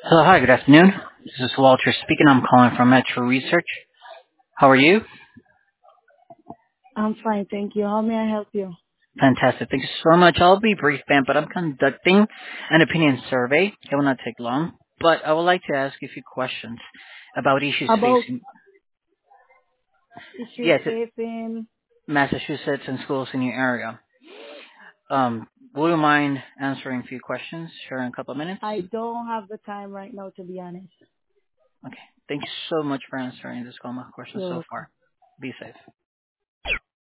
Hello, hi, good afternoon. This is Walter speaking. I'm calling from Metro Research. How are you? I'm fine, thank you. How may I help you? Fantastic. Thank you so much. I'll be brief, ma'am, but I'm conducting an opinion survey. It will not take long, but I would like to ask you a few questions about issues About facing, issues yes, facing, Massachusetts and schools in your area. Would you mind answering a few questions, sharing a couple of minutes? I don't have the time right now, to be honest. Okay. Thank you so much for answering this call, my questions You're so welcome. far. Be safe.